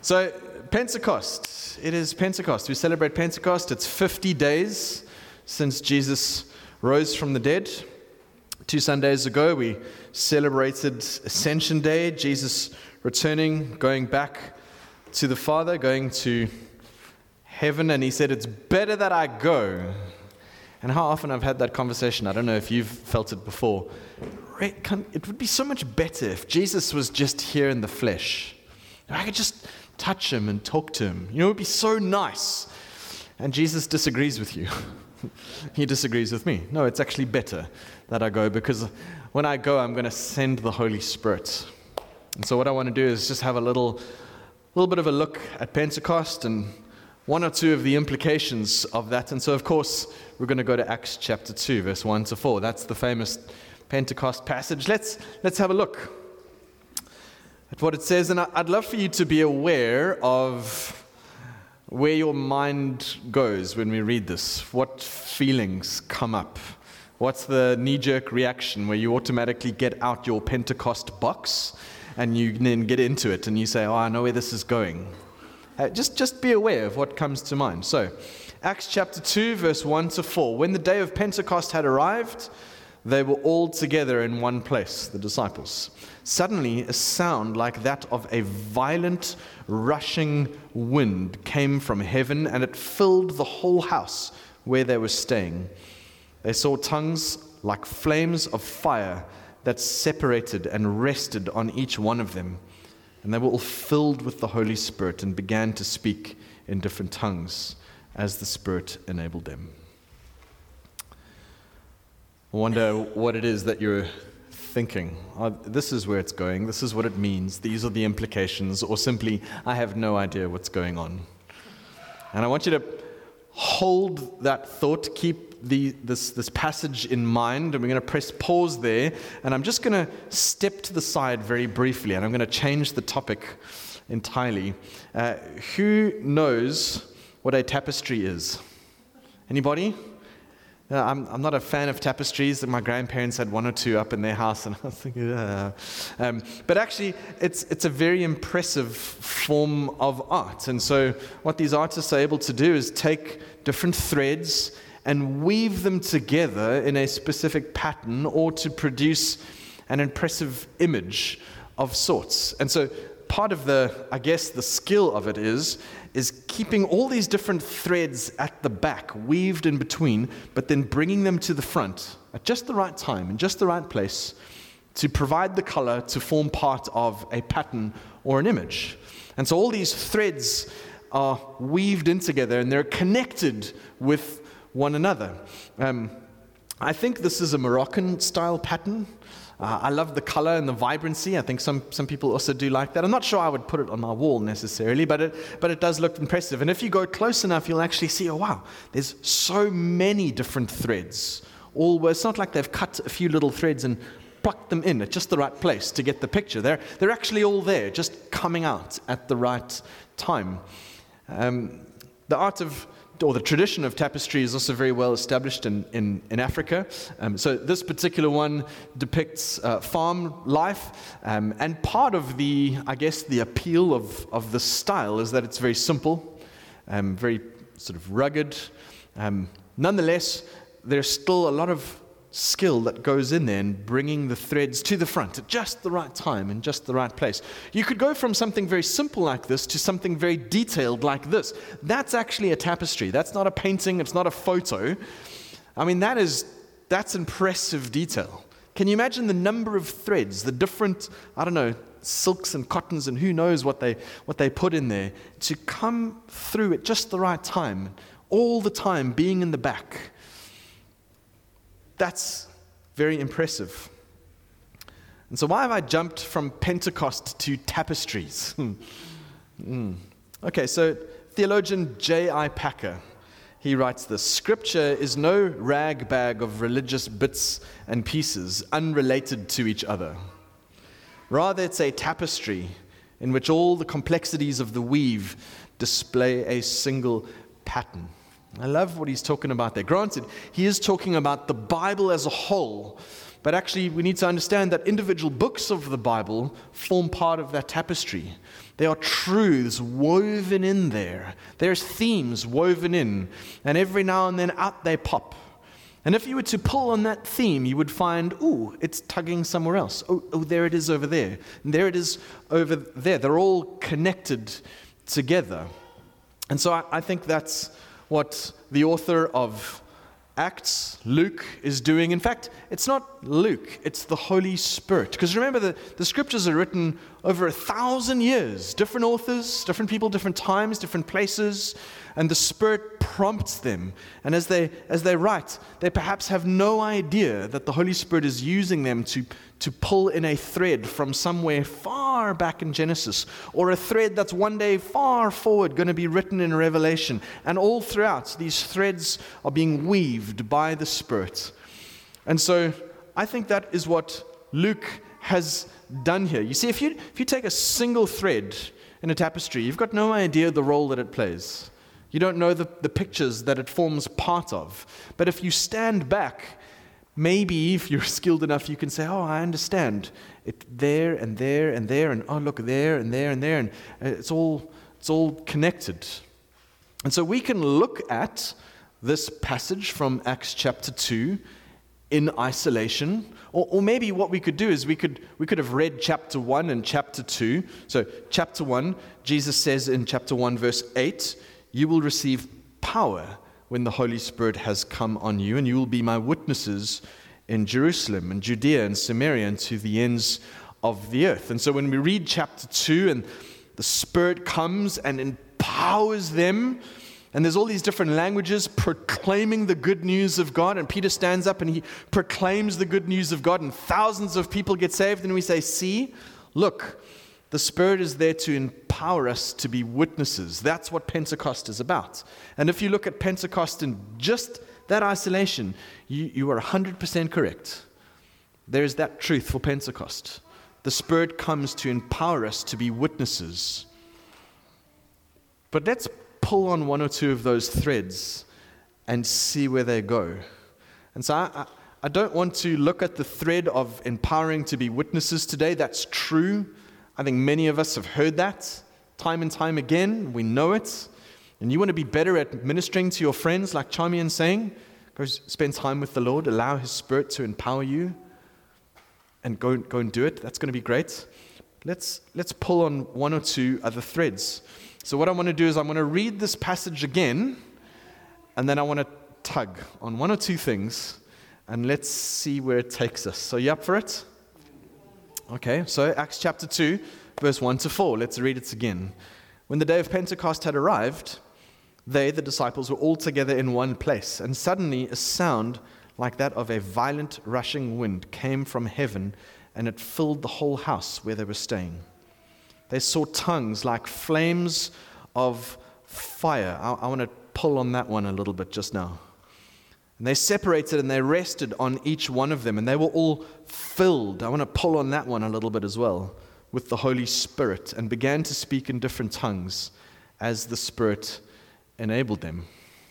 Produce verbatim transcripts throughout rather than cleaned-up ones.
So, Pentecost. It is Pentecost. We celebrate Pentecost. It's fifty days since Jesus rose from the dead. Two Sundays ago, we celebrated Ascension Day, Jesus returning, going back to the Father, going to heaven, and he said, "It's better that I go." And how often I've had that conversation, I don't know if you've felt it before. It would be so much better if Jesus was just here in the flesh. I could just touch him and talk to him. You know, it would be so nice. And Jesus disagrees with you. He disagrees with me. No, it's actually better that I go, because when I go, I'm going to send the Holy Spirit. And so what I want to do is just have a little, little bit of a look at Pentecost and one or two of the implications of that. And so, of course, we're going to go to Acts chapter two, verse one to four. That's the famous Pentecost passage. Let's, let's have a look at what it says. And I'd love for you to be aware of where your mind goes when we read this. What feelings come up? What's the knee-jerk reaction where you automatically get out your Pentecost box and you then get into it and you say, "Oh, I know where this is going." Uh, just, just be aware of what comes to mind. So, Acts chapter two, verse one to four. When the day of Pentecost had arrived, they were all together in one place, the disciples. Suddenly, a sound like that of a violent, rushing wind came from heaven, and it filled the whole house where they were staying. They saw tongues like flames of fire that separated and rested on each one of them. And they were all filled with the Holy Spirit and began to speak in different tongues as the Spirit enabled them. I wonder what it is that you're thinking. Oh, this is where it's going. This is what it means. These are the implications. Or simply, I have no idea what's going on. And I want you to hold that thought. Keep the, this, this passage in mind. And we're going to press pause there. And I'm just going to step to the side very briefly. And I'm going to change the topic entirely. Uh, who knows what a tapestry is? Anybody? Uh, I'm, I'm not a fan of tapestries. My grandparents had one or two up in their house, and I was thinking, uh. um, but actually, it's it's a very impressive form of art. And so, what these artists are able to do is take different threads and weave them together in a specific pattern, or to produce an impressive image of sorts. And so, part of the, I guess, the skill of it is. is keeping all these different threads at the back, weaved in between, but then bringing them to the front at just the right time, in just the right place, to provide the color to form part of a pattern or an image. And so all these threads are weaved in together, and they're connected with one another. Um, I think this is a Moroccan-style pattern. Uh, I love the color and the vibrancy. I think some, some people also do like that. I'm not sure I would put it on my wall necessarily, but it but it does look impressive. And if you go close enough, you'll actually see, oh wow, there's so many different threads. All it's not like they've cut a few little threads and plucked them in at just the right place to get the picture. They're they're actually all there, just coming out at the right time. Um, the art of or the tradition of tapestry is also very well established in, in, in Africa. Um, so this particular one depicts uh, farm life. Um, and part of the, I guess, the appeal of, of the style is that it's very simple, um, very sort of rugged. Um, nonetheless, there's still a lot of skill that goes in there in bringing the threads to the front at just the right time in just the right place. You could go from something very simple like this to something very detailed like this. That's actually a tapestry. That's not a painting. It's not a photo. I mean, that is that's impressive detail. Can you imagine the number of threads, the different, I don't know, silks and cottons and who knows what they what they put in there to come through at just the right time, all the time being in the back. That's very impressive. And so why have I jumped from Pentecost to tapestries? mm. Okay, so theologian J I Packer, he writes this: Scripture is no rag bag of religious bits and pieces unrelated to each other. Rather, it's a tapestry in which all the complexities of the weave display a single pattern. I love what he's talking about there. Granted, he is talking about the Bible as a whole, But actually, we need to understand that individual books of the Bible form part of that tapestry. There are truths woven in there. There's themes woven in. And every now and then out they pop. And if you were to pull on that theme, you would find, ooh, it's tugging somewhere else. Oh, oh, there it is over there. And there it is over there. They're all connected together. And so I, I think that's what the author of Acts, Luke, is doing. In fact, it's not Luke, it's the Holy Spirit. Because remember, the, the scriptures are written over a thousand years. Different authors, different people, different times, different places. And the Spirit prompts them. And as they as they write, they perhaps have no idea that the Holy Spirit is using them to, to pull in a thread from somewhere far back in Genesis, or a thread that's one day far forward going to be written in Revelation. And all throughout, these threads are being weaved by the Spirit. And so I think that is what Luke has done here. You see, if you if you take a single thread in a tapestry, you've got no idea the role that it plays. You don't know the, the pictures that it forms part of. But if you stand back, maybe if you're skilled enough, you can say, oh, I understand. It there and there and there, and oh, look, there and there and there, and it's all it's all connected. And so we can look at this passage from Acts chapter two in isolation, or, or maybe what we could do is we could we could have read chapter one and chapter two. So chapter one, Jesus says in chapter one, verse eight, you will receive power when the Holy Spirit has come on you, and you will be my witnesses in Jerusalem and Judea and Samaria and to the ends of the earth. And so when we read chapter two and the Spirit comes and empowers them, and there's all these different languages proclaiming the good news of God, and Peter stands up and he proclaims the good news of God, and thousands of people get saved, and we say, see, look, the Spirit is there to empower us to be witnesses. That's what Pentecost is about. And if you look at Pentecost in just that isolation, you, you are one hundred percent correct. There is that truth for Pentecost. The Spirit comes to empower us to be witnesses. But let's pull on one or two of those threads and see where they go. And so I, I, I don't want to look at the thread of empowering to be witnesses today. That's true. I think many of us have heard that time and time again. We know it. And you want to be better at ministering to your friends, like Charmian's saying, go spend time with the Lord, allow His Spirit to empower you, and go, go and do it. That's going to be great. Let's, let's pull on one or two other threads. So what I want to do is I'm going to read this passage again, and then I want to tug on one or two things, and let's see where it takes us. So you up for it? Okay, so Acts chapter two, verse one to four. Let's read it again. When the day of Pentecost had arrived, they, the disciples, were all together in one place, and suddenly a sound like that of a violent rushing wind came from heaven, and it filled the whole house where they were staying. They saw tongues like flames of fire. I, I want to pull on that one a little bit just now. And they separated and they rested on each one of them, and they were all filled. I want to pull on that one a little bit as well, with the Holy Spirit, and began to speak in different tongues as the Spirit enabled them.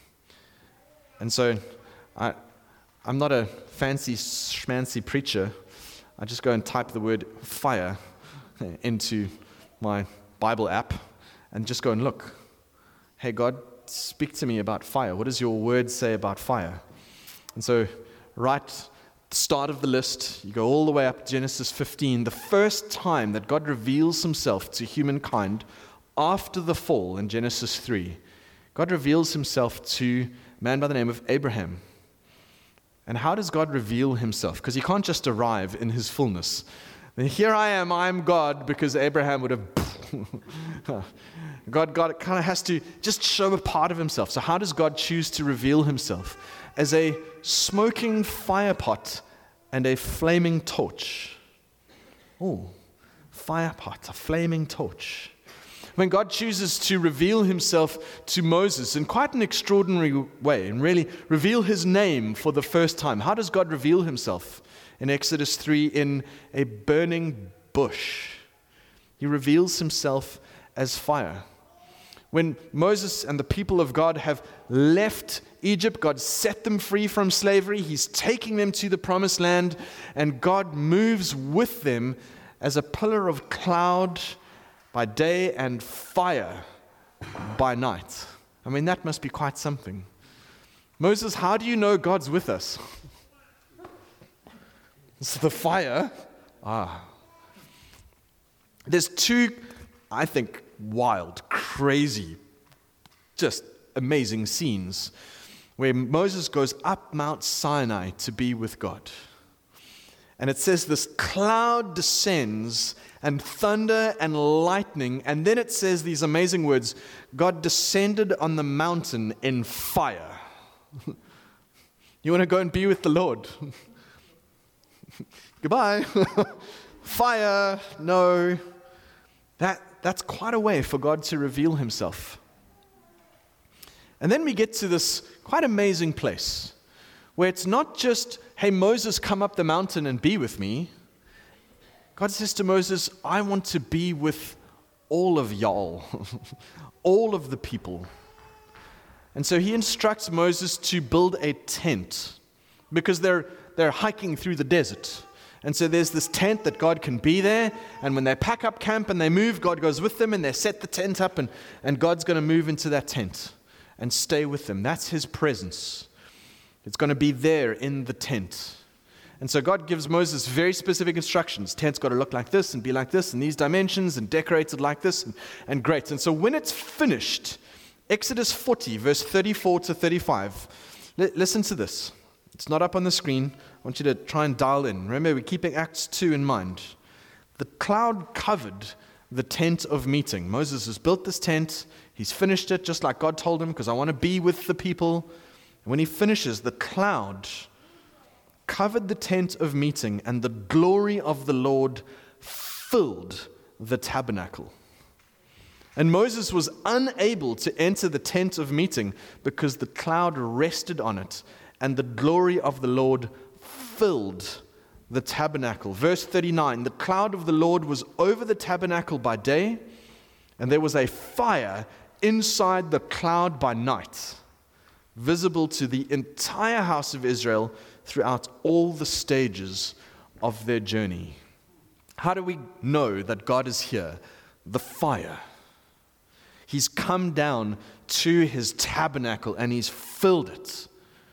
And so I, I'm not a fancy schmancy preacher. I just go and type the word fire into my Bible app and just go and look. Hey, God, speak to me about fire. What does your word say about fire? And so right at the start of the list, you go all the way up to Genesis fifteen, the first time that God reveals Himself to humankind after the fall in Genesis three. God reveals Himself to a man by the name of Abraham. And how does God reveal Himself? Because He can't just arrive in His fullness. Here I am, I'm God, because Abraham would have... God, God kind of has to just show a part of Himself. So how does God choose to reveal Himself? As a smoking fire pot and a flaming torch. Oh, fire pot, a flaming torch. When God chooses to reveal Himself to Moses in quite an extraordinary way, and really reveal His name for the first time, how does God reveal Himself? In Exodus three, in a burning bush. He reveals Himself as fire. When Moses and the people of God have left Egypt, God set them free from slavery. He's taking them to the promised land, and God moves with them as a pillar of cloud by day and fire by night. I mean, that must be quite something. Moses, how do you know God's with us? It's the fire. Ah. There's two, I think, wild, crazy, just amazing scenes where Moses goes up Mount Sinai to be with God. And it says this cloud descends and thunder and lightning, and then it says these amazing words, God descended on the mountain in fire. You want to go and be with the Lord? Goodbye. Fire, no. That, that's quite a way for God to reveal himself. And then we get to this quite amazing place where it's not just, hey, Moses, come up the mountain and be with me. God says to Moses, I want to be with all of y'all, all of the people. And so he instructs Moses to build a tent because they're, they're hiking through the desert. And so there's this tent that God can be there, and when they pack up camp and they move, God goes with them, and they set the tent up, and, and God's going to move into that tent and stay with them. That's his presence. It's going to be there in the tent. And so God gives Moses very specific instructions. Tent's got to look like this and be like this and these dimensions and decorated like this and, and great. And so when it's finished, Exodus forty, verse thirty-four to thirty-five, li- listen to this. It's not up on the screen. I want you to try and dial in. Remember, we're keeping Acts two in mind. The cloud covered the tent of meeting. Moses has built this tent. He's finished it just like God told him, because I want to be with the people. And when he finishes, the cloud covered the tent of meeting, and the glory of the Lord filled the tabernacle. And Moses was unable to enter the tent of meeting because the cloud rested on it, and the glory of the Lord filled the tabernacle. Verse thirty-nine, the cloud of the Lord was over the tabernacle by day, and there was a fire inside the cloud by night, visible to the entire house of Israel throughout all the stages of their journey. How do we know that God is here? The fire. He's come down to his tabernacle and he's filled it.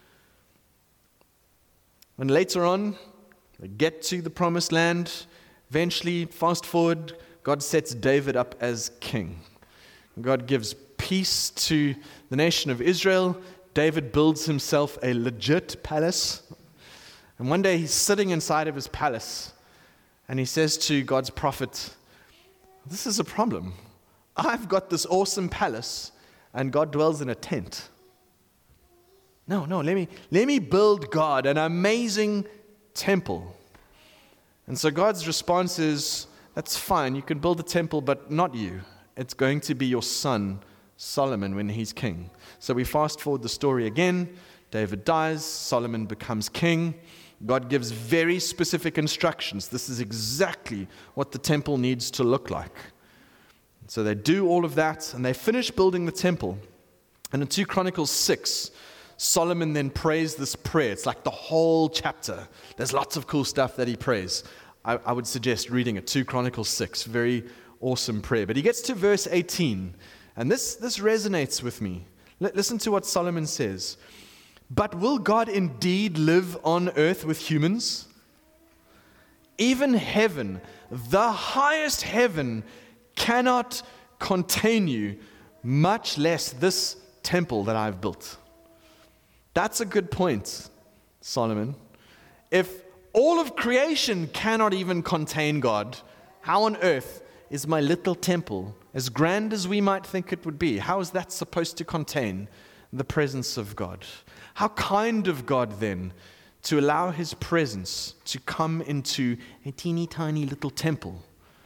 And later on, they get to the promised land. Eventually, fast forward, God sets David up as king. God gives peace to the nation of Israel. David builds himself a legit palace. And one day he's sitting inside of his palace and he says to God's prophet, this is a problem. I've got this awesome palace and God dwells in a tent. No, no, let me, let me build God an amazing temple. And so God's response is, that's fine, you can build a temple, but not you. It's going to be your son, Solomon, when he's king. So we fast forward the story again. David dies, Solomon becomes king. God gives very specific instructions. This is exactly what the temple needs to look like. So they do all of that, and they finish building the temple. And in Second Chronicles six, Solomon then prays this prayer. It's like the whole chapter. There's lots of cool stuff that he prays. I, I would suggest reading it, Second Chronicles six. Very awesome prayer. But he gets to verse eighteen, and this, this resonates with me. L- listen to what Solomon says. But will God indeed live on earth with humans? Even heaven, the highest heaven, cannot contain you, much less this temple that I've built. That's a good point, Solomon. If all of creation cannot even contain God, how on earth is my little temple, as grand as we might think it would be, how is that supposed to contain the presence of God? How kind of God, then, to allow his presence to come into a teeny tiny little temple.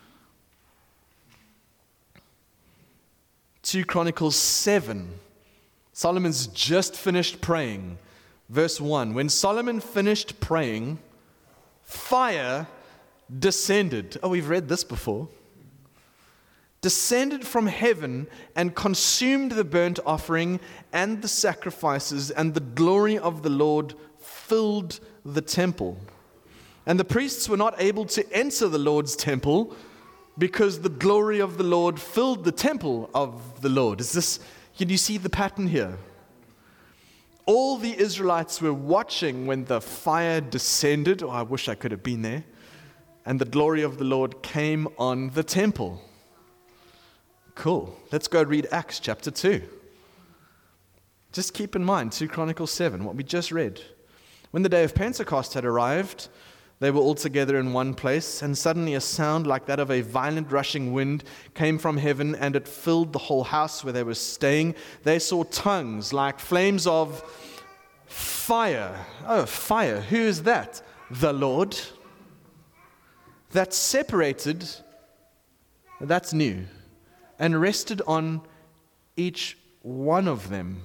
Second Chronicles seven, Solomon's just finished praying. Verse one, when Solomon finished praying, fire descended. Oh, we've read this before. descended from heaven and consumed the burnt offering and the sacrifices, and the glory of the Lord filled the temple. And the priests were not able to enter the Lord's temple because the glory of the Lord filled the temple of the Lord. Is this, can you see the pattern here? All the Israelites were watching when the fire descended. Oh, I wish I could have been there. And the glory of the Lord came on the temple. Cool. Let's go read Acts chapter two. Just keep in mind, Second Chronicles seven, what we just read. When the day of Pentecost had arrived, they were all together in one place, and suddenly a sound like that of a violent rushing wind came from heaven, and it filled the whole house where they were staying. They saw tongues like flames of fire. Oh, fire. Who is that? The Lord. That separated, that's new, and rested on each one of them.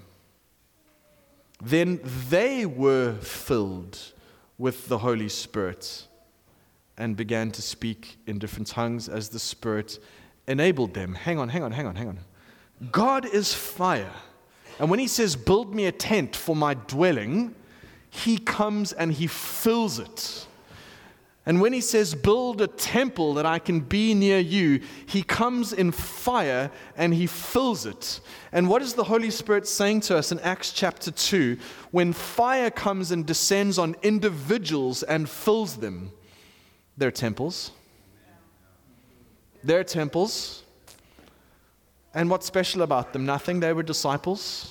Then they were filled with the Holy Spirit and began to speak in different tongues as the Spirit enabled them. Hang on, hang on, hang on, hang on. God is fire. And when he says, build me a tent for my dwelling, he comes and he fills it. And when he says, build a temple that I can be near you, he comes in fire and he fills it. And what is the Holy Spirit saying to us in Acts chapter two? When fire comes and descends on individuals and fills them, they're temples. They're temples. And what's special about them? Nothing. They were disciples.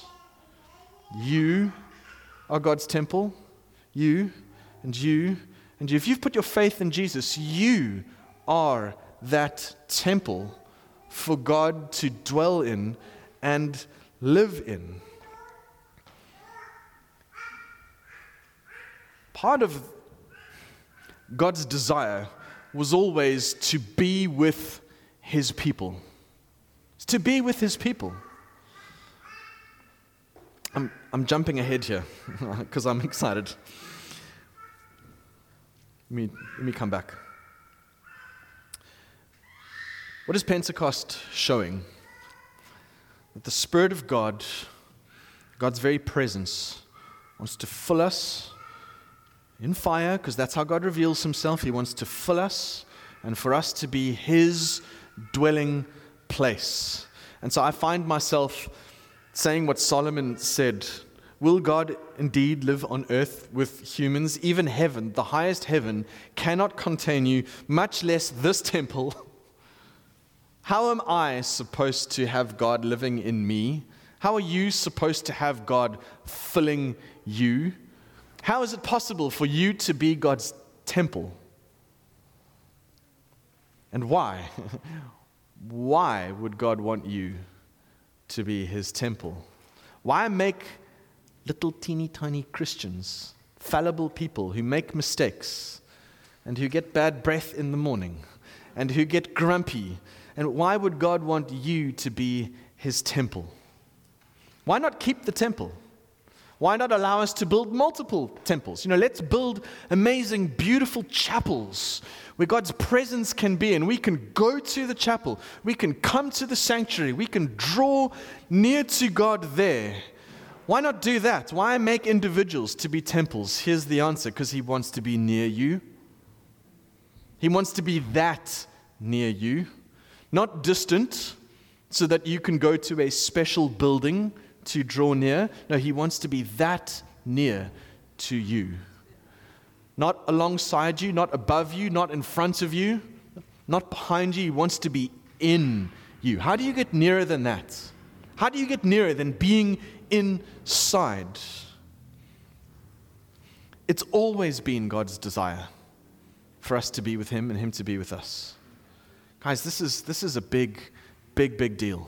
You are God's temple. You and you. And if you've put your faith in Jesus, you are that temple for God to dwell in and live in. Part of God's desire was always to be with his people. It's to be with his people. I'm, I'm jumping ahead here because I'm excited. Let me, let me come back. What is Pentecost showing? That the Spirit of God, God's very presence, wants to fill us in fire, because that's how God reveals himself. He wants to fill us and for us to be his dwelling place. And so I find myself saying what Solomon said. Will God indeed live on earth with humans? Even heaven, the highest heaven, cannot contain you, much less this temple. How am I supposed to have God living in me? How are you supposed to have God filling you? How is it possible for you to be God's temple? And why? Why would God want you to be his temple? Why make little teeny tiny Christians, fallible people who make mistakes and who get bad breath in the morning and who get grumpy? And why would God want you to be his temple? Why not keep the temple? Why not allow us to build multiple temples? You know, let's build amazing, beautiful chapels where God's presence can be, and we can go to the chapel, we can come to the sanctuary, we can draw near to God there. Why not do that? Why make individuals to be temples? Here's the answer: because he wants to be near you. He wants to be that near you, not distant, so that you can go to a special building to draw near. No, he wants to be that near to you. Not alongside you, not above you, not in front of you, not behind you. He wants to be in you. How do you get nearer than that? How do you get nearer than being inside? It's always been God's desire for us to be with him and him to be with us. Guys, this is this is a big, big, big deal.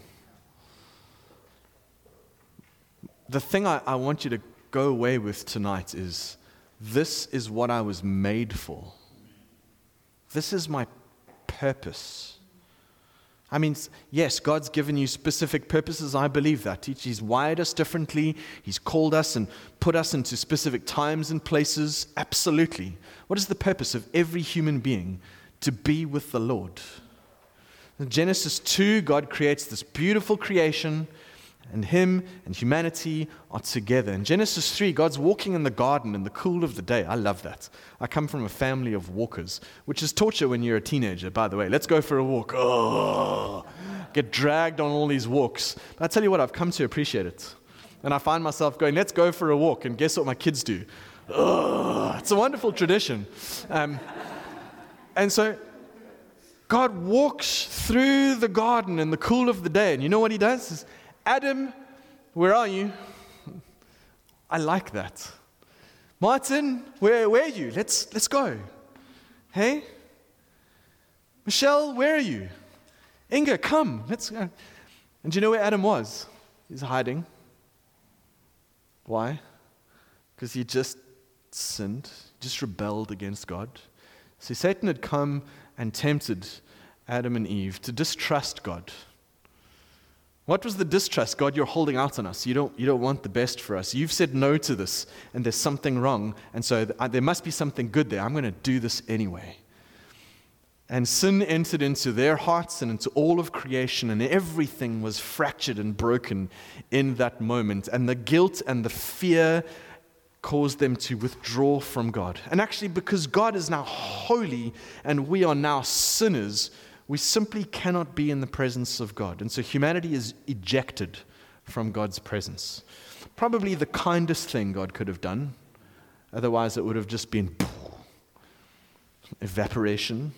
The thing I, I want you to go away with tonight is, this is what I was made for. This is my purpose. I mean, yes, God's given you specific purposes. I believe that. He's wired us differently. He's called us and put us into specific times and places. Absolutely. What is the purpose of every human being? To be with the Lord. In Genesis two, God creates this beautiful creation, and him and humanity are together. In Genesis three, God's walking in the garden in the cool of the day. I love that. I come from a family of walkers, which is torture when you're a teenager, by the way. Let's go for a walk. Oh, get dragged on all these walks. But I tell you what, I've come to appreciate it. And I find myself going, let's go for a walk. And guess what my kids do? Oh, it's a wonderful tradition. Um, and so God walks through the garden in the cool of the day. And you know what he does? He's, Adam, where are you? I like that. Martin, where, where are you? Let's, let's go. Hey? Michelle, where are you? Inga, come. Let's go. And do you know where Adam was? He's hiding. Why? Because he just sinned, just rebelled against God. See, Satan had come and tempted Adam and Eve to distrust God. What was the distrust? God, you're holding out on us. You don't, you don't want the best for us. You've said no to this, and there's something wrong, and so th- there must be something good there. I'm going to do this anyway. And sin entered into their hearts and into all of creation, and everything was fractured and broken in that moment. And the guilt and the fear caused them to withdraw from God. And actually, because God is now holy and we are now sinners, we simply cannot be in the presence of God. And so humanity is ejected from God's presence. Probably the kindest thing God could have done. Otherwise, it would have just been evaporation.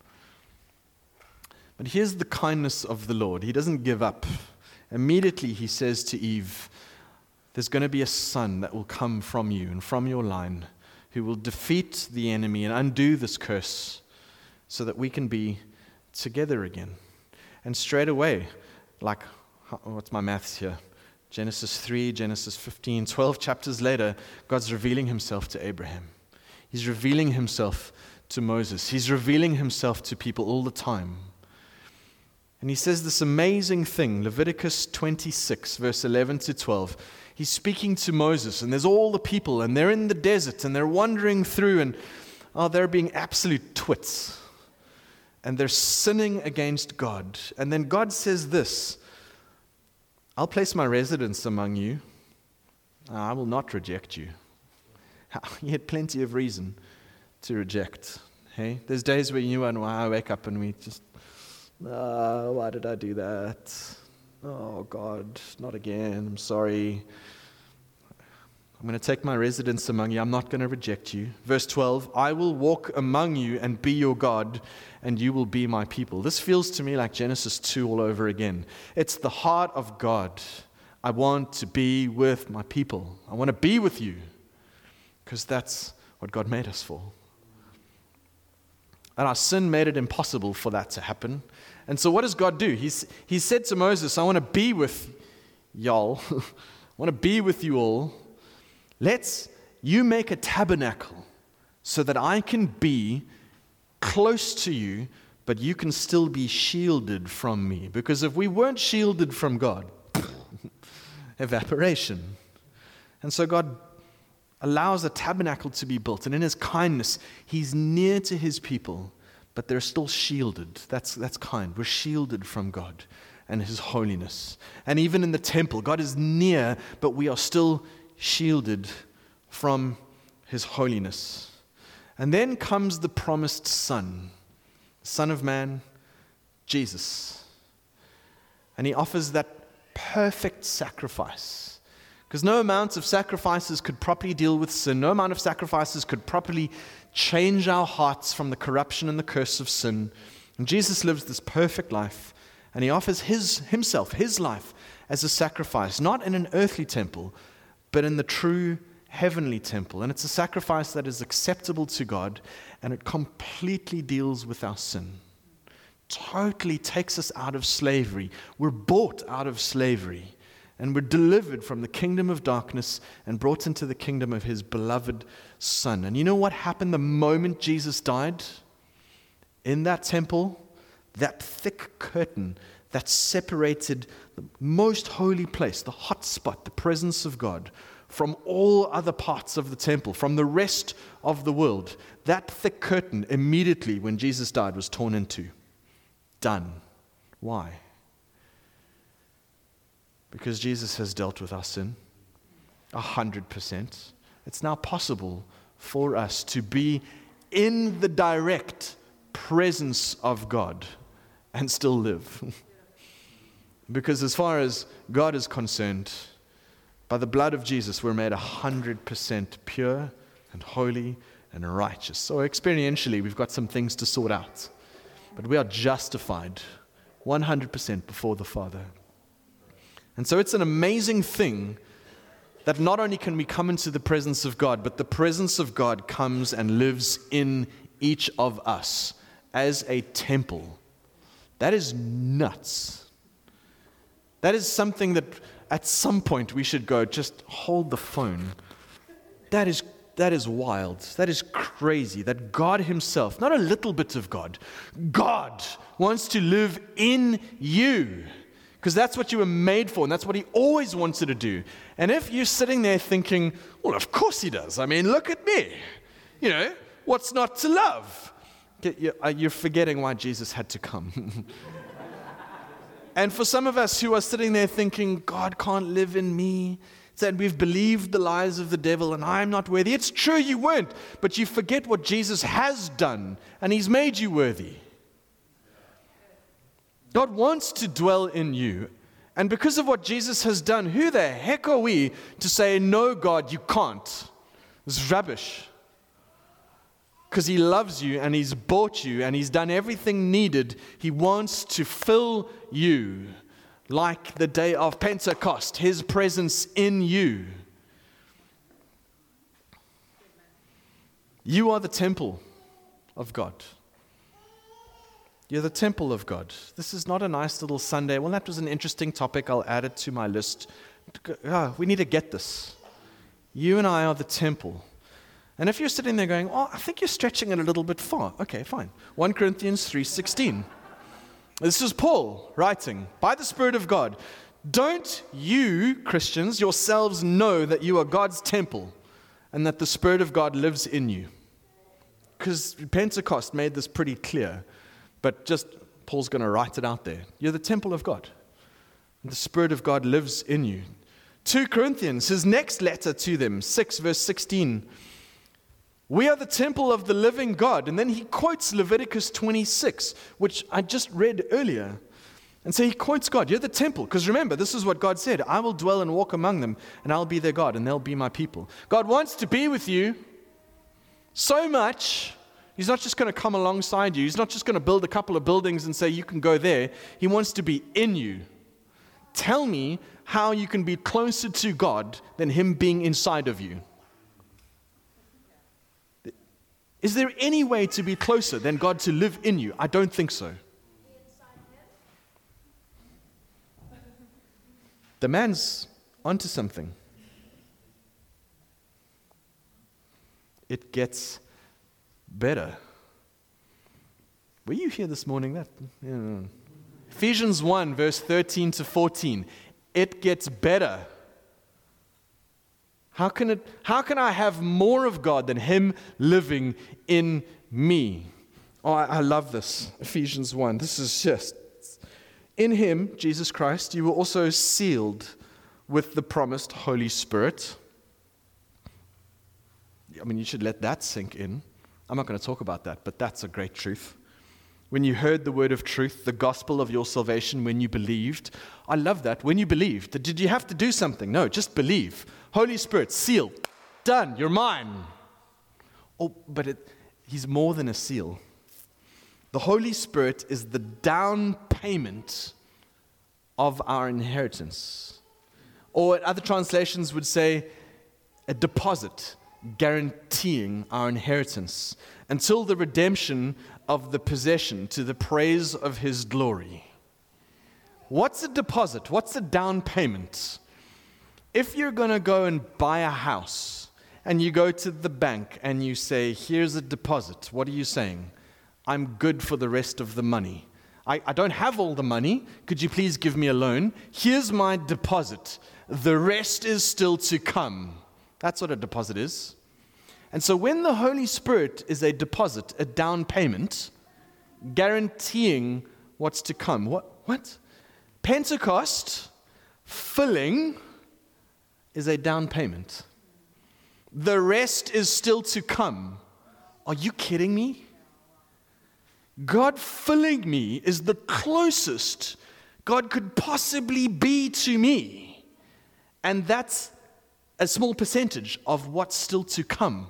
But here's the kindness of the Lord. He doesn't give up. Immediately, he says to Eve, there's going to be a son that will come from you and from your line who will defeat the enemy and undo this curse so that we can be together again. And straight away, like, what's my maths here? Genesis three, Genesis fifteen, twelve chapters later, God's revealing himself to Abraham. He's revealing himself to Moses. He's revealing himself to people all the time. And he says this amazing thing, Leviticus twenty-six, verse eleven to twelve. He's speaking to Moses, and there's all the people, and they're in the desert, and they're wandering through, and oh, they're being absolute twits. And they're sinning against God. And then God says this, I'll place my residence among you. I will not reject you. He had plenty of reason to reject. Hey, there's days where you and I wake up and we just, oh, why did I do that? Oh, God, not again. I'm sorry. I'm going to take my residence among you. I'm not going to reject you. Verse twelve, I will walk among you and be your God, and you will be my people. This feels to me like Genesis two all over again. It's the heart of God. I want to be with my people. I want to be with you because that's what God made us for. And our sin made it impossible for that to happen. And so what does God do? He's, he said to Moses, I want to be with y'all. I want to be with you all. Let's, you make a tabernacle so that I can be close to you, but you can still be shielded from me. Because if we weren't shielded from God, evaporation. And so God allows a tabernacle to be built. And in his kindness, he's near to his people, but they're still shielded. That's, that's kind. We're shielded from God and his holiness. And even in the temple, God is near, but we are still shielded from his holiness. And then comes the promised Son, the Son of Man, Jesus. And he offers that perfect sacrifice. Because no amount of sacrifices could properly deal with sin. No amount of sacrifices could properly change our hearts from the corruption and the curse of sin. And Jesus lives this perfect life. And he offers his himself, his life, as a sacrifice. Not in an earthly temple, but in the true heavenly temple. And it's a sacrifice that is acceptable to God, and it completely deals with our sin. Totally takes us out of slavery. We're bought out of slavery, and we're delivered from the kingdom of darkness and brought into the kingdom of his beloved Son. And you know what happened the moment Jesus died? In that temple, that thick curtain that separated the most holy place, the hot spot, the presence of God, from all other parts of the temple, from the rest of the world. That thick curtain immediately when Jesus died was torn in two. Done. Why? Because Jesus has dealt with our sin a hundred percent. It's now possible for us to be in the direct presence of God and still live. Because as far as God is concerned, by the blood of Jesus, we're made one hundred percent pure and holy and righteous. So experientially, we've got some things to sort out. But we are justified one hundred percent before the Father. And so it's an amazing thing that not only can we come into the presence of God, but the presence of God comes and lives in each of us as a temple. That is nuts. That is something that at some point we should go, just hold the phone. That is that is wild. That is crazy. That God himself, not a little bit of God, God wants to live in you. Because that's what you were made for, and that's what he always wanted to do. And if you're sitting there thinking, well, of course he does. I mean, look at me. You know, what's not to love? You're forgetting why Jesus had to come. And for some of us who are sitting there thinking, God can't live in me, and we've believed the lies of the devil, and I'm not worthy. It's true you weren't, but you forget what Jesus has done, and he's made you worthy. God wants to dwell in you. And because of what Jesus has done, who the heck are we to say, no, God, you can't? It's rubbish. Because he loves you and he's bought you and he's done everything needed. He wants to fill you like the day of Pentecost, his presence in you. You are the temple of God. You're the temple of God. This is not a nice little Sunday. Well, that was an interesting topic. I'll add it to my list. Oh, we need to get this. You and I are the temple. And if you're sitting there going, oh, I think you're stretching it a little bit far. Okay, fine. First Corinthians three sixteen. This is Paul writing, by the Spirit of God. Don't you, Christians, yourselves know that you are God's temple and that the Spirit of God lives in you? Because Pentecost made this pretty clear. But just, Paul's going to write it out there. You're the temple of God. And the Spirit of God lives in you. Second Corinthians, his next letter to them, six verse sixteen. We are the temple of the living God. And then he quotes Leviticus twenty-six, which I just read earlier. And so he quotes God. You're the temple. Because remember, this is what God said. I will dwell and walk among them, and I'll be their God, and they'll be my people. God wants to be with you so much. He's not just going to come alongside you. He's not just going to build a couple of buildings and say, you can go there. He wants to be in you. Tell me how you can be closer to God than him being inside of you. Is there any way to be closer than God to live in you? I don't think so. The man's onto something. It gets better. Were you here this morning? That yeah. Ephesians one, verse thirteen to fourteen. It gets better. How can it? How can I have more of God than him living in me? Oh, I, I love this. Ephesians one. This is just, in him, Jesus Christ, you were also sealed with the promised Holy Spirit. I mean, you should let that sink in. I'm not going to talk about that, but that's a great truth. When you heard the word of truth, the gospel of your salvation, when you believed. I love that. When you believed. Did you have to do something? No, just believe. Holy Spirit, seal. Done. You're mine. Oh, but it, he's more than a seal. The Holy Spirit is the down payment of our inheritance. Or other translations would say a deposit guaranteeing our inheritance until the redemption of the possession to the praise of his glory. What's a deposit? What's a down payment? If you're going to go and buy a house and you go to the bank and you say, here's a deposit, what are you saying? I'm good for the rest of the money. I, I don't have all the money. Could you please give me a loan? Here's my deposit. The rest is still to come. That's what a deposit is. And so when the Holy Spirit is a deposit, a down payment, guaranteeing what's to come, what, What? Pentecost, filling, is a down payment. The rest is still to come. Are you kidding me? God filling me is the closest God could possibly be to me. And that's a small percentage of what's still to come.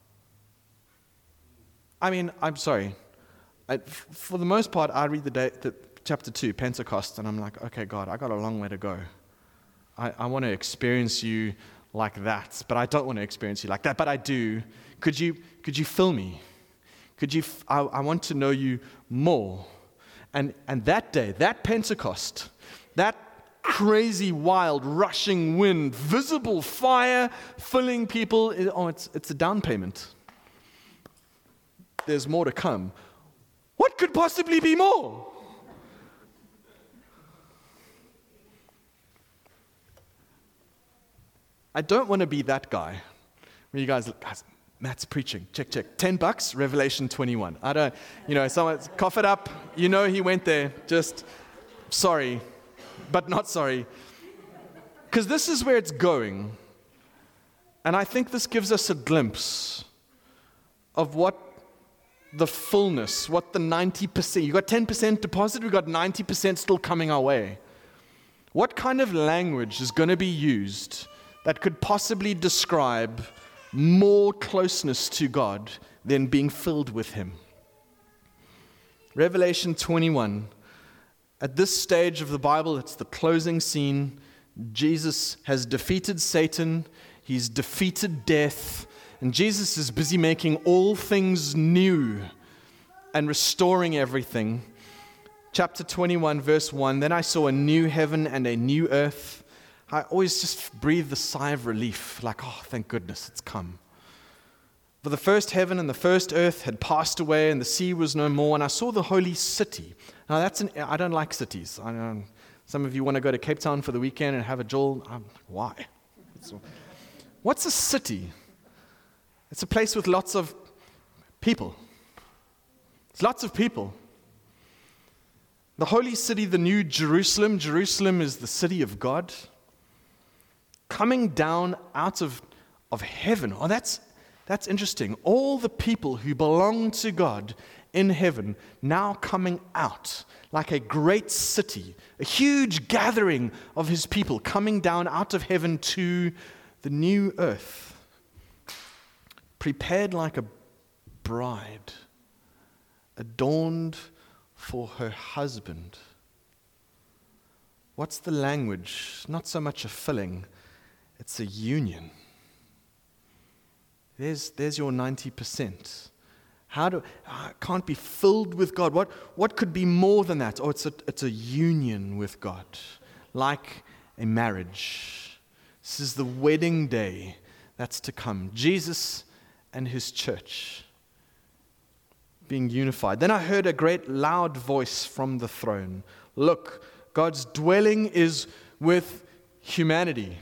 I mean, I'm sorry. I, for the most part, I read the, day, the chapter two, Pentecost, and I'm like, okay, God, I got a long way to go. I, I want to experience you like that, but I don't want to experience you like that, but I do. Could you, could you fill me? Could you? I, I want to know you more. And and that day, that Pentecost, that crazy, wild, rushing wind, visible fire, filling people. It, oh, it's it's a down payment. There's more to come. What could possibly be more? I don't want to be that guy. When you guys, guys, Matt's preaching. Check, check. Ten bucks, Revelation twenty-one. I don't, you know, someone cough it up. You know he went there. Just sorry, but not sorry. Because this is where it's going. And I think this gives us a glimpse of what the fullness, what the ninety percent, you got ten percent deposit, we got ninety percent still coming our way. What kind of language is going to be used that could possibly describe more closeness to God than being filled with Him? Revelation twenty-one. At this stage of the Bible, it's the closing scene. Jesus has defeated Satan. He's defeated death. And Jesus is busy making all things new and restoring everything. Chapter twenty-one, verse one. Then I saw a new heaven and a new earth. I always just breathe the sigh of relief, like, oh, thank goodness it's come. For the first heaven and the first earth had passed away, and the sea was no more, and I saw the holy city. Now, that's an, I don't like cities. I don't, some of you want to go to Cape Town for the weekend and have a Joel. Um, why? It's, what's a city? It's a place with lots of people. It's lots of people. The holy city, the new Jerusalem. Jerusalem is the city of God. Coming down out of, of heaven. Oh, that's that's interesting. All the people who belong to God in heaven now coming out like a great city, a huge gathering of His people coming down out of heaven to the new earth, prepared like a bride, adorned for her husband. What's the language? Not so much a filling. It's a union. There's, there's your ninety percent. How do I can't be filled with God? What what could be more than that? Oh, it's a it's a union with God, like a marriage. This is the wedding day that's to come. Jesus and His church being unified. Then I heard a great loud voice from the throne. Look, God's dwelling is with humanity.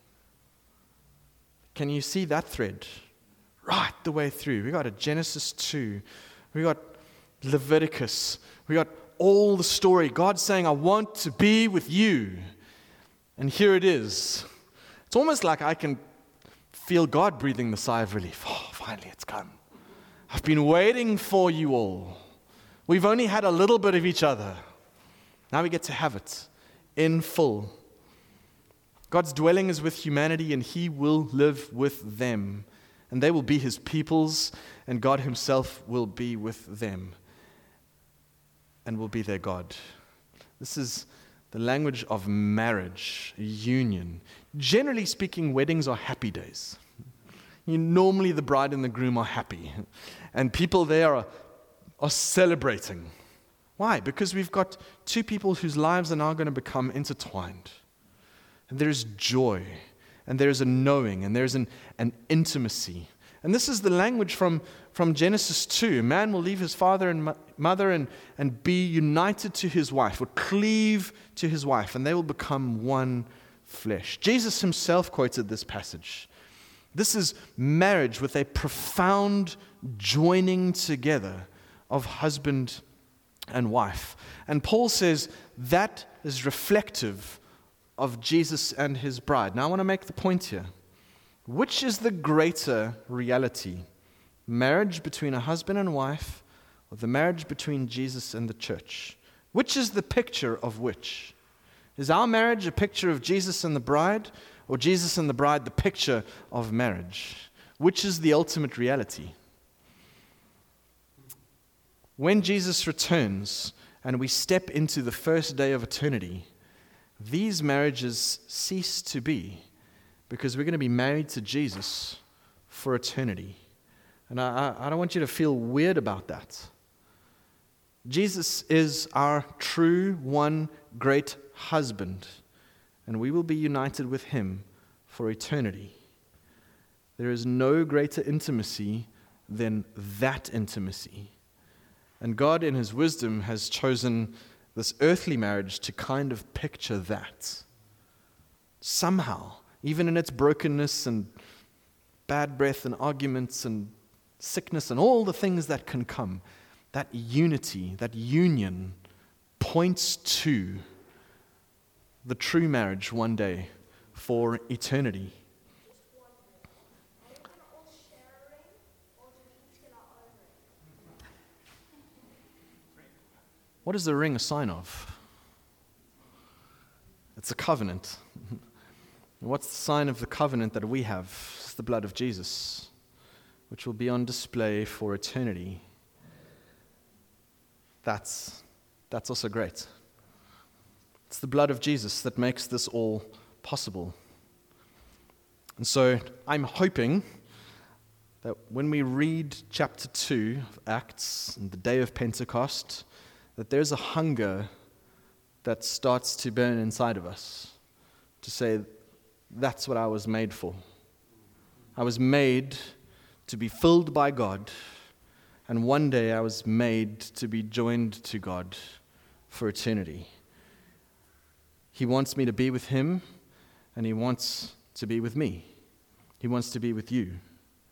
Can you see that thread? Right the way through. We got a Genesis two. We got Leviticus. We got all the story. God saying, I want to be with you. And here it is. It's almost like I can feel God breathing the sigh of relief. Oh, finally it's come. I've been waiting for you all. We've only had a little bit of each other. Now we get to have it in full. God's dwelling is with humanity, and He will live with them. And they will be His peoples, and God Himself will be with them and will be their God. This is the language of marriage, union. Generally speaking, weddings are happy days. You, normally the bride and the groom are happy, and people there are, are celebrating. Why? Because we've got two people whose lives are now going to become intertwined. And there's joy, and there's a knowing, and there's an, an intimacy. And this is the language from, from Genesis two. A man will leave his father and mo- mother and, and be united to his wife, or cleave to his wife, and they will become one flesh. Jesus Himself quoted this passage. This is marriage with a profound joining together of husband and wife. And Paul says that is reflective of Jesus and his bride. Now I want to make the point here. Which is the greater reality? Marriage between a husband and wife, or the marriage between Jesus and the church? Which is the picture of which? Is our marriage a picture of Jesus and the bride, or Jesus and the bride the picture of marriage? Which is the ultimate reality? When Jesus returns and we step into the first day of eternity, these marriages cease to be, because we're going to be married to Jesus for eternity. And I, I don't want you to feel weird about that. Jesus is our true one great husband, and we will be united with him for eternity. There is no greater intimacy than that intimacy. And God, in his wisdom, has chosen this earthly marriage to kind of picture that. Somehow, even in its brokenness and bad breath and arguments and sickness and all the things that can come, that unity, that union points to the true marriage one day for eternity. What is the ring a sign of? It's a covenant. What's the sign of the covenant that we have? It's the blood of Jesus, which will be on display for eternity. That's, that's also great. It's the blood of Jesus that makes this all possible. And so I'm hoping that when we read chapter two of Acts and the day of Pentecost, that there's a hunger that starts to burn inside of us to say, that's what I was made for. I was made to be filled by God, and one day I was made to be joined to God for eternity. He wants me to be with him, and he wants to be with me. He wants to be with you.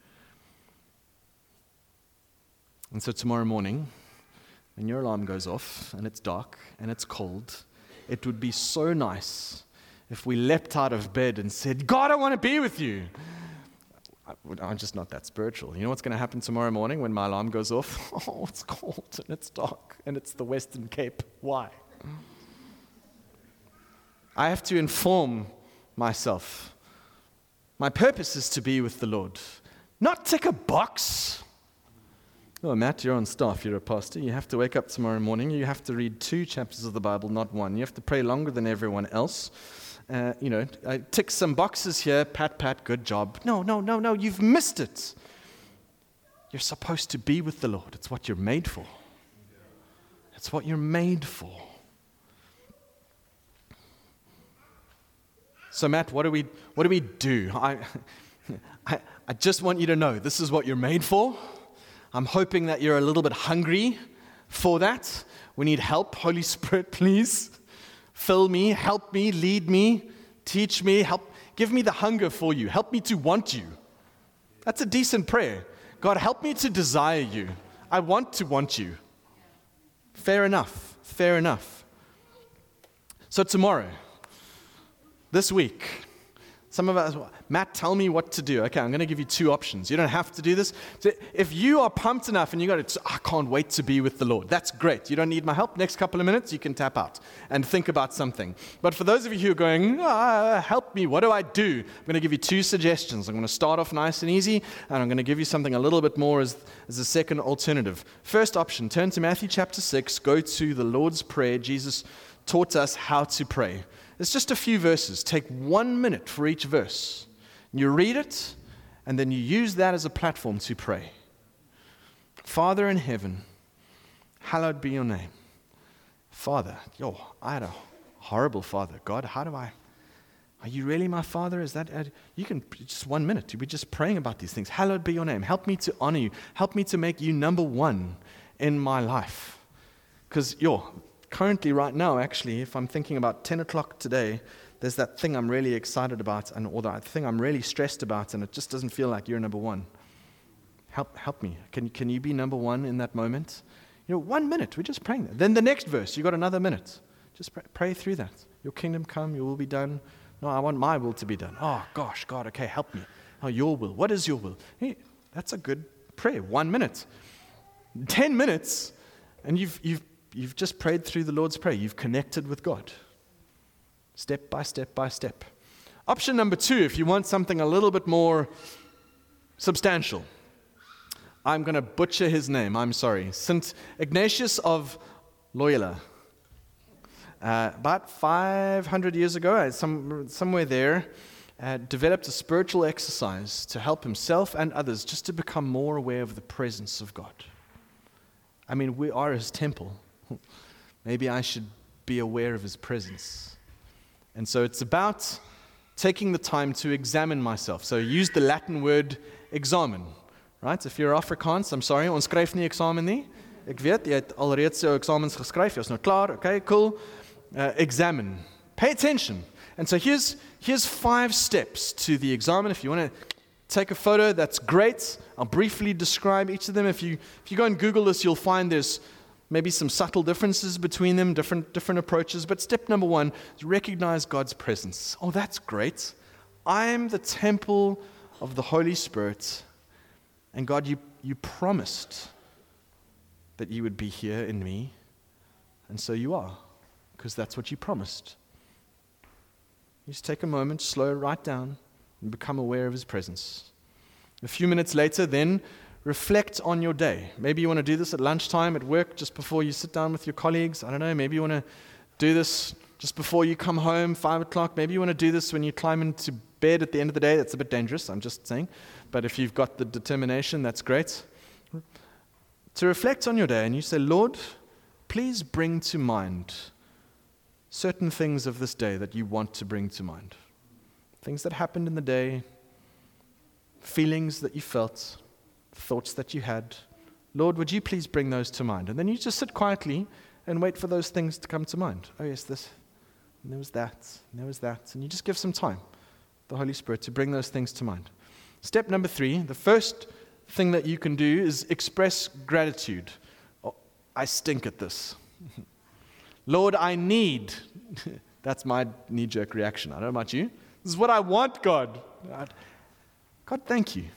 And so tomorrow morning, when your alarm goes off, and it's dark, and it's cold, it would be so nice if we leapt out of bed and said, God, I want to be with you. I'm just not that spiritual. You know what's going to happen tomorrow morning when my alarm goes off? Oh, it's cold, and it's dark, and it's the Western Cape. Why? I have to inform myself. My purpose is to be with the Lord, not tick a box. Oh, Matt, you're on staff, you're a pastor. You have to wake up tomorrow morning. You have to read two chapters of the Bible, not one. You have to pray longer than everyone else. Uh, you know, I tick some boxes here, pat, pat, good job. No, no, no, no, you've missed it. You're supposed to be with the Lord. It's what you're made for. It's what you're made for. So, Matt, what do we what do we do? I, I, I just want you to know this is what you're made for. I'm hoping that you're a little bit hungry for that. We need help. Holy Spirit, please. Fill me, help me, lead me, teach me, help, give me the hunger for you. Help me to want you. That's a decent prayer. God, help me to desire you. I want to want you. Fair enough, fair enough. So tomorrow, this week, some of us, Matt, tell me what to do. Okay, I'm going to give you two options. You don't have to do this. If you are pumped enough and you got it, I can't wait to be with the Lord. That's great. You don't need my help. Next couple of minutes, you can tap out and think about something. But for those of you who are going, ah, help me, what do I do? I'm going to give you two suggestions. I'm going to start off nice and easy, and I'm going to give you something a little bit more as, as a second alternative. First option, turn to Matthew chapter six, go to the Lord's Prayer. Jesus taught us how to pray. It's just a few verses. Take one minute for each verse. You read it, and then you use that as a platform to pray. Father in heaven, hallowed be your name. Father, yo, I had a horrible father. God, how do I, are you really my father? Is that, you can, just one minute, you'll be just praying about these things. Hallowed be your name. Help me to honor you. Help me to make you number one in my life. Because, yo, currently, right now, actually, if I'm thinking about ten o'clock today, there's that thing I'm really excited about, and or that thing I'm really stressed about, and it just doesn't feel like you're number one. Help help me. Can, can you be number one in that moment? You know, one minute, we're just praying that. Then the next verse, you got another minute. Just pray, pray through that. Your kingdom come, your will be done. No, I want my will to be done. Oh, gosh, God, okay, help me. Oh, your will. What is your will? Hey, that's a good prayer. One minute. Ten minutes, and you've, you've, you've just prayed through the Lord's Prayer. You've connected with God. Step by step by step. Option number two, if you want something a little bit more substantial. I'm going to butcher his name. I'm sorry. Saint Ignatius of Loyola. Uh, about five hundred years ago, some, somewhere there, uh, developed a spiritual exercise to help himself and others just to become more aware of the presence of God. I mean, we are his temple. Maybe I should be aware of his presence. And so it's about taking the time to examine myself. So use the Latin word examen. Right? If you're Afrikaans, I'm sorry, ons skryf nie eksamen nie. Ek weet, jy het alreeds jou eksamens geskryf, jy's nou klaar, okay, cool. Uh, examine. Pay attention. And so here's here's five steps to the examen. If you want to take a photo, that's great. I'll briefly describe each of them. If you if you go and Google this, you'll find there's maybe some subtle differences between them, different different approaches. But step number one is recognize God's presence. Oh, that's great. I'm the temple of the Holy Spirit. And God, you, you promised that you would be here in me, and so you are, because that's what you promised. You just take a moment, slow right down, and become aware of his presence. A few minutes later, then, reflect on your day. Maybe you want to do this at lunchtime, at work, just before you sit down with your colleagues. I don't know, maybe you want to do this just before you come home, five o'clock. Maybe you want to do this when you climb into bed at the end of the day. That's a bit dangerous, I'm just saying. But if you've got the determination, that's great. To reflect on your day, and you say, Lord, please bring to mind certain things of this day that you want to bring to mind. Things that happened in the day, feelings that you felt, thoughts that you had. Lord, would you please bring those to mind? And then you just sit quietly and wait for those things to come to mind. Oh, yes, this, and there was that, and there was that. And you just give some time, the Holy Spirit, to bring those things to mind. Step number three, the first thing that you can do is express gratitude. Oh, I stink at this. Lord, I need. That's my knee-jerk reaction. I don't know about you. This is what I want, God. God, thank you.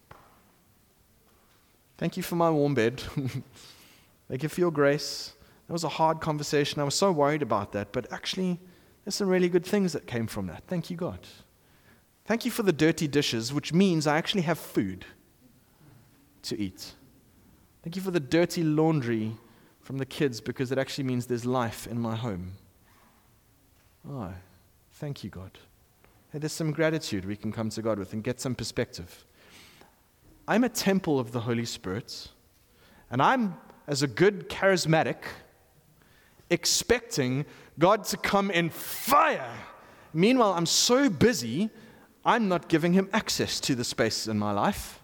Thank you for my warm bed. Thank you for your grace. That was a hard conversation. I was so worried about that, but actually, there's some really good things that came from that. Thank you, God. Thank you for the dirty dishes, which means I actually have food to eat. Thank you for the dirty laundry from the kids, because it actually means there's life in my home. Oh, thank you, God. Hey, there's some gratitude we can come to God with and get some perspective. I'm a temple of the Holy Spirit, and I'm, as a good charismatic, expecting God to come in fire. Meanwhile, I'm so busy, I'm not giving him access to the space in my life.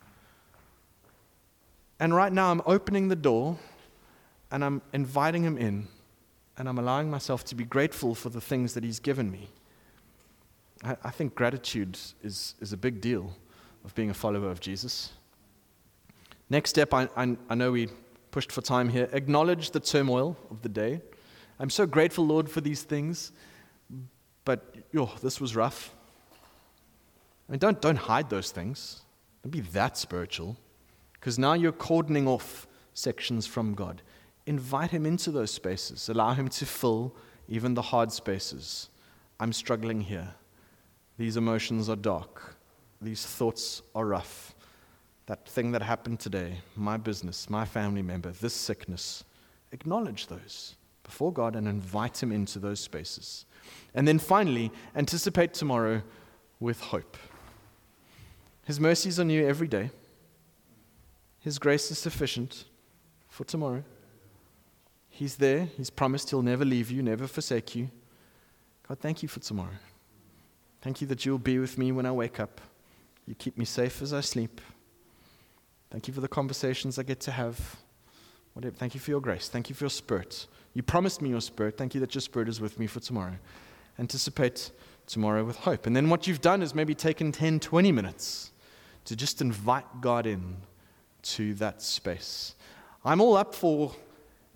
And right now, I'm opening the door, and I'm inviting him in, and I'm allowing myself to be grateful for the things that he's given me. I, I think gratitude is, is a big deal of being a follower of Jesus. Next step, I, I, I know we pushed for time here. Acknowledge the turmoil of the day. I'm so grateful, Lord, for these things, but yo, this was rough. I mean, don't, don't hide those things. Don't be that spiritual, because now you're cordoning off sections from God. Invite him into those spaces. Allow him to fill even the hard spaces. I'm struggling here. These emotions are dark. These thoughts are rough. That thing that happened today, my business, my family member, this sickness. Acknowledge those before God and invite him into those spaces. And then finally, anticipate tomorrow with hope. His mercies are new every day. His grace is sufficient for tomorrow. He's there. He's promised he'll never leave you, never forsake you. God, thank you for tomorrow. Thank you that you'll be with me when I wake up. You keep me safe as I sleep. Thank you for the conversations I get to have. Whatever. Thank you for your grace. Thank you for your Spirit. You promised me your Spirit. Thank you that your Spirit is with me for tomorrow. Anticipate tomorrow with hope. And then what you've done is maybe taken ten, twenty minutes to just invite God in to that space. I'm all up for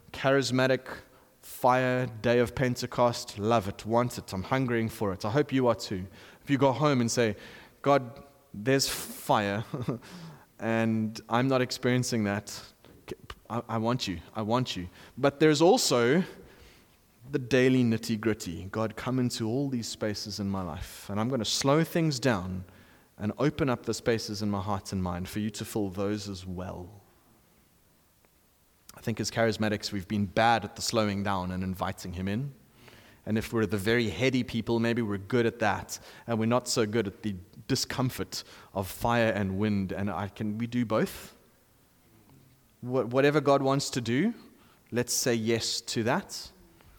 charismatic fire day of Pentecost, love it, want it, I'm hungering for it. I hope you are too. If you go home and say, God, there's fire, and I'm not experiencing that, I, I want you, I want you. But there's also the daily nitty-gritty. God, come into all these spaces in my life, and I'm going to slow things down and open up the spaces in my heart and mind for you to fill those as well. I think as charismatics, we've been bad at the slowing down and inviting him in. And if we're the very heady people, maybe we're good at that, and we're not so good at the discomfort of fire and wind. And I can we do both? Wh- whatever God wants to do, let's say yes to that.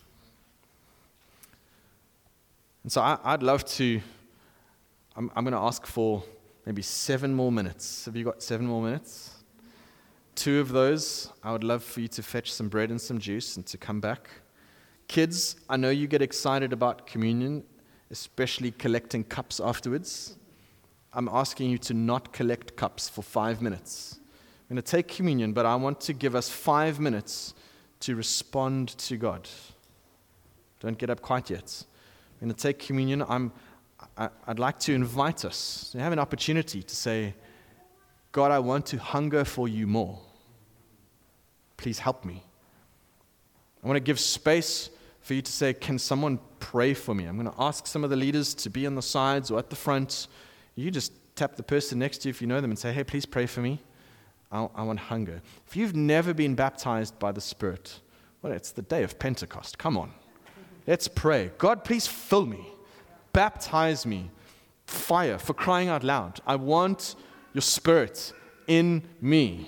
And so I, I'd love to, I'm, I'm going to ask for maybe seven more minutes. Have you got seven more minutes? Two of those, I would love for you to fetch some bread and some juice and to come back. Kids, I know you get excited about communion, especially collecting cups afterwards. I'm asking you to not collect cups for five minutes. I'm going to take communion, but I want to give us five minutes to respond to God. Don't get up quite yet. I'm going to take communion. I'm, I, I'd like to invite us to have an opportunity to say, God, I want to hunger for you more. Please help me. I want to give space for you to say, can someone pray for me? I'm going to ask some of the leaders to be on the sides or at the front. You just tap the person next to you if you know them and say, hey, please pray for me. I, I want hunger. If you've never been baptized by the Spirit, well, it's the day of Pentecost. Come on. Let's pray. God, please fill me. Baptize me. Fire, for crying out loud. I want your Spirit in me.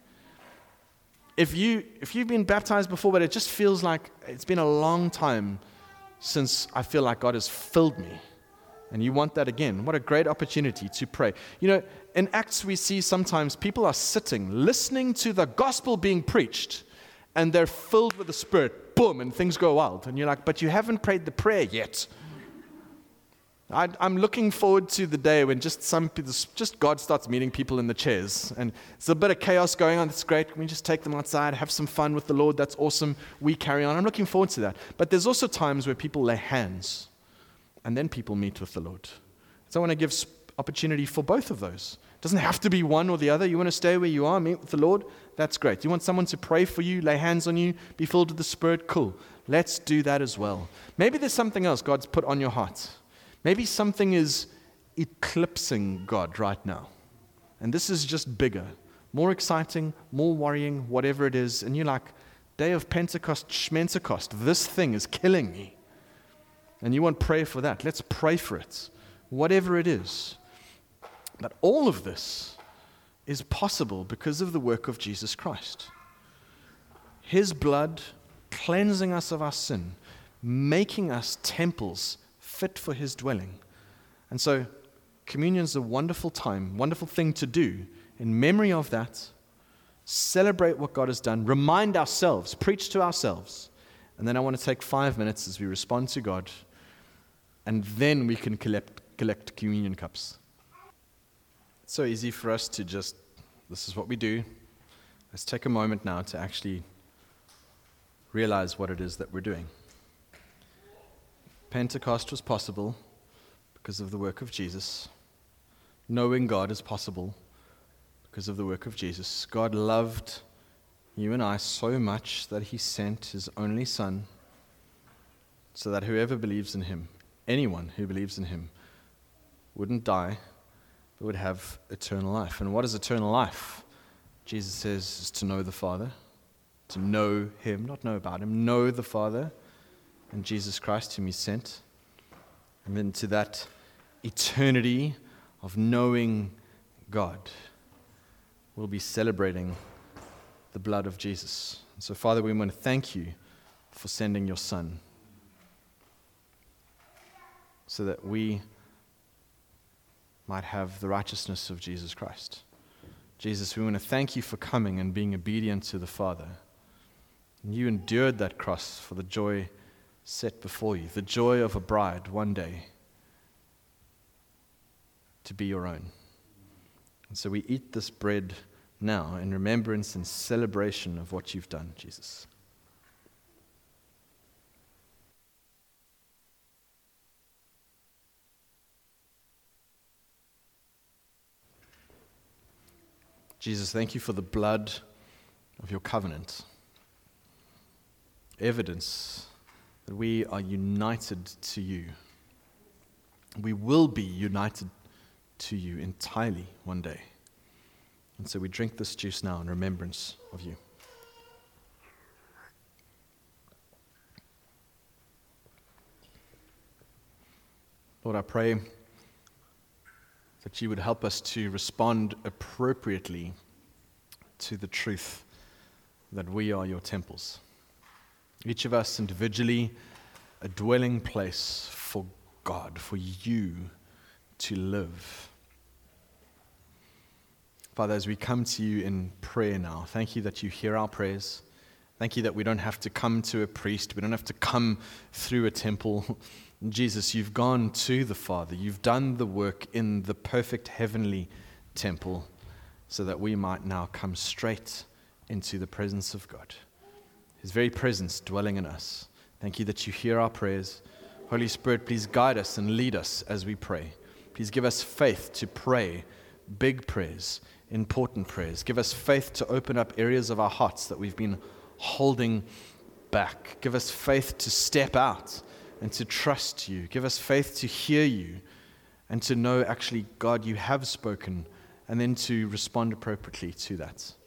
If you, if you've been baptized before, but it just feels like it's been a long time since I feel like God has filled me, and you want that again, what a great opportunity to pray. You know, in Acts we see sometimes people are sitting, listening to the gospel being preached, and they're filled with the Spirit, boom, and things go wild. And you're like, but you haven't prayed the prayer yet. I, I'm looking forward to the day when just some people, just God starts meeting people in the chairs, and there's a bit of chaos going on. That's great. Can we just take them outside, have some fun with the Lord? That's awesome. We carry on. I'm looking forward to that. But there's also times where people lay hands, and then people meet with the Lord. So I want to give opportunity for both of those. It doesn't have to be one or the other. You want to stay where you are, meet with the Lord? That's great. You want someone to pray for you, lay hands on you, be filled with the Spirit? Cool. Let's do that as well. Maybe there's something else God's put on your heart. Maybe something is eclipsing God right now. And this is just bigger, more exciting, more worrying, whatever it is. And you're like, day of Pentecost, Schmentecost, this thing is killing me. And you want prayer for that. Let's pray for it, whatever it is. But all of this is possible because of the work of Jesus Christ. His blood cleansing us of our sin, making us temples fit for his dwelling. And so communion is a wonderful time, wonderful thing to do in memory of that. Celebrate what God has done, remind ourselves, preach to ourselves. And then I want to take five minutes as we respond to God, and then we can collect, collect communion cups. It's so easy for us to just, this is what we do. Let's take a moment now to actually realize what it is that we're doing. Pentecost was possible because of the work of Jesus. Knowing God is possible because of the work of Jesus. God loved you and I so much that he sent his only Son so that whoever believes in him, anyone who believes in him, wouldn't die, but would have eternal life. And what is eternal life? Jesus says is to know the Father, to know him, not know about him, know the Father, and Jesus Christ, whom he sent. And then to that eternity of knowing God, we'll be celebrating the blood of Jesus. And so, Father, we want to thank you for sending your Son so that we might have the righteousness of Jesus Christ. Jesus, we want to thank you for coming and being obedient to the Father. And you endured that cross for the joy set before you, the joy of a bride one day to be your own. And so we eat this bread now in remembrance and celebration of what you've done, Jesus. Jesus, thank you for the blood of your covenant. Evidence that we are united to you. We will be united to you entirely one day. And so we drink this juice now in remembrance of you. Lord, I pray that you would help us to respond appropriately to the truth that we are your temples. Each of us individually, a dwelling place for God, for you to live. Father, as we come to you in prayer now, thank you that you hear our prayers. Thank you that we don't have to come to a priest. We don't have to come through a temple. Jesus, you've gone to the Father. You've done the work in the perfect heavenly temple so that we might now come straight into the presence of God. His very presence dwelling in us. Thank you that you hear our prayers. Holy Spirit, please guide us and lead us as we pray. Please give us faith to pray big prayers, important prayers. Give us faith to open up areas of our hearts that we've been holding back. Give us faith to step out and to trust you. Give us faith to hear you and to know, actually, God, you have spoken, and then to respond appropriately to that.